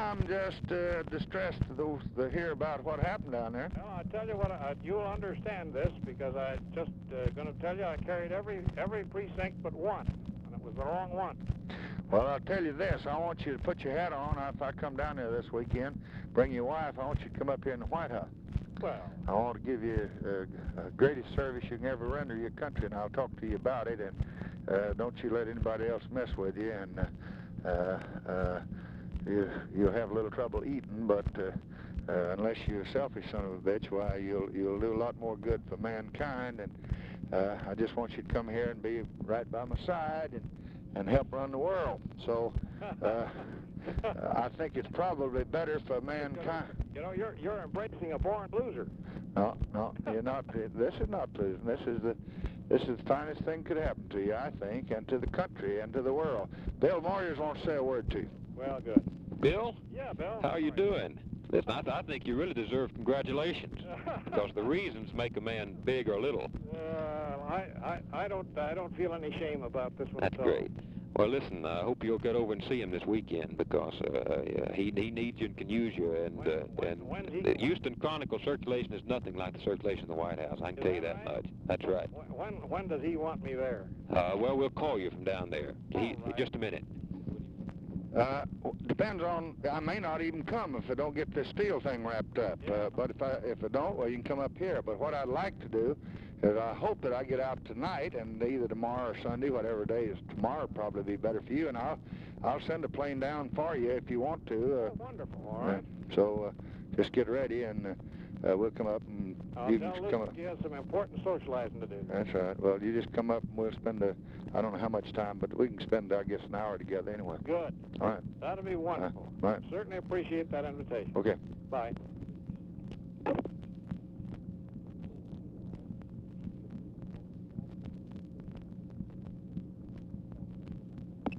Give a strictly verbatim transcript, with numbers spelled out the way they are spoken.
I'm just uh, distressed to, those, to hear about what happened down there. Well, I tell you what, I, you'll understand this because I just uh, going to tell you I carried every every precinct but one, and it was the wrong one. Well, I'll tell you this. I want you to put your hat on. If I come down there this weekend, bring your wife, I want you to come up here in the White House. Well, I want to give you uh, the greatest service you can ever render your country, and I'll talk to you about it. And uh, don't you let anybody else mess with you. And uh, uh, uh, you, you'll have a little trouble eating, but uh, uh, unless you're a selfish son of a bitch, why, you'll you'll do a lot more good for mankind. And uh, I just want you to come here and be right by my side and and help run the world. So uh, I think it's probably better for mankind. You know, you're you're embracing a born loser. No, no, you're not. This is not losing. This is the this is the finest thing could happen to you, I think, and to the country and to the world. Bill Moyers wants to say a word to you. Well, good. Bill? Yeah, Bill. How are you doing? Listen, I, th I think you really deserve congratulations because the reasons make a man big or little. Uh, I, I, I don't I don't feel any shame about this one. That's at all. great. Well, listen, I hope you'll get over and see him this weekend because uh, yeah, he he needs you and can use you. And When- uh, when- and when's he- the Houston Chronicle circulation is nothing like the circulation in the White House. I can Is tell you that that right? much. That's right. When when, when does he want me there? Uh, well, we'll call you from down there. He, All right. Just a minute. Uh, depends on. I may not even come if I don't get this steel thing wrapped up. Yeah. Uh, but if I if I don't, well, you can come up here. But what I'd like to do is I hope that I get out tonight and either tomorrow or Sunday, whatever day is tomorrow, probably be better for you. And I'll I'll send a plane down for you if you want to. Uh, Oh, wonderful. All right. uh, so uh, just get ready and uh, uh, we'll come up and I'll you tell can Luke come up. he has some important socializing to do. That's right. Well, you just come up and we'll spend a, I don't know how much time, but we can spend, I guess, an hour together anyway. Good. All right. That'll be wonderful. Uh, right. Certainly appreciate that invitation. Okay. Bye.